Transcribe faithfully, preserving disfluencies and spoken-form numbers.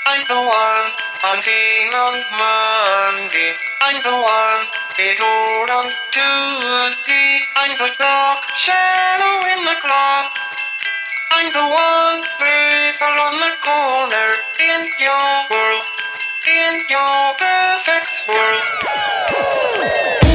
I'm the one I'm seeing on Monday. I'm the one ignored on Tuesday. I'm the dark shadow in the clock. I'm the one people on the corner in your world, in your perfect world.